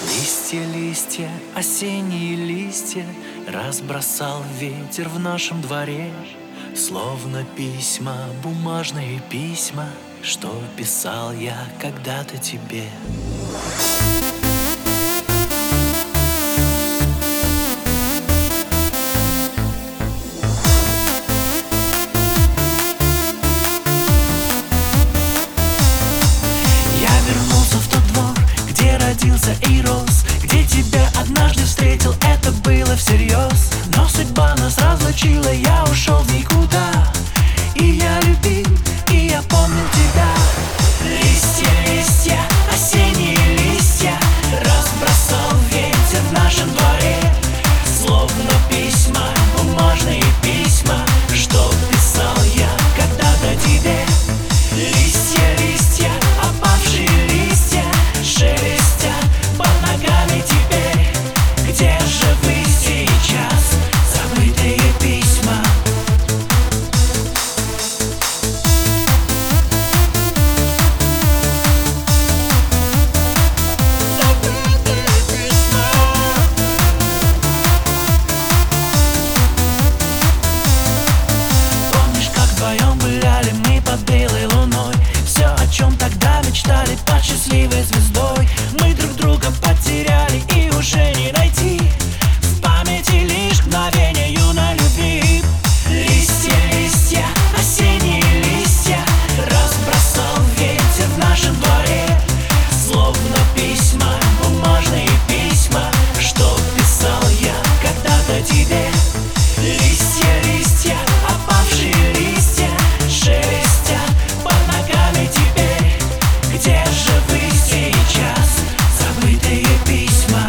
Листья, листья, осенние листья разбросал ветер в нашем дворе. Словно письма, бумажные письма, что писал я когда-то тебе. Я вернулся в тот двор, где родился и рос, где тебя однажды встретил, это было всерьез. Но судьба нас разлучила, я ушел в никуда. И я любил, и я помнил тебя. Листья, листья, осенние листья разбросал ветер в нашем дворе. Словно письма, бумажные письма, что писал я когда-то тебе. Листья, листья, опавшие листья шелестят под ногами теперь. Где же вы сейчас, забытые письма? Помнишь, как вдвоем гуляли мы под белой луной? Все, о чем тогда мечтали под счастливой звездой, мы друг друга потеряли и уже не найти. В памяти лишь мгновение юной любви. Листья, листья, осенние листья разбросал ветер в нашем дворе. Словно письма, бумажные письма, что писал я когда-то тебе. Листья, листья, опавшие листья шелестят под ногами теперь. Где же вы сейчас, забытые письма?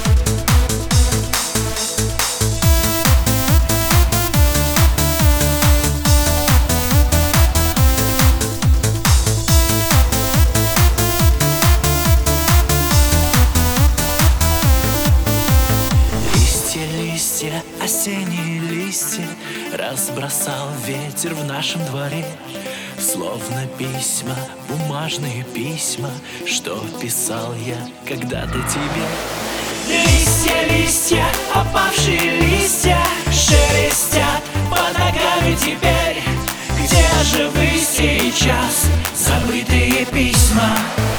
Листья, листья, осенние листья разбросал ветер в нашем дворе. Словно письма, бумажные письма, что писал я когда-то тебе. Листья, листья, опавшие листья шелестят под ногами теперь. Где же вы сейчас, забытые письма?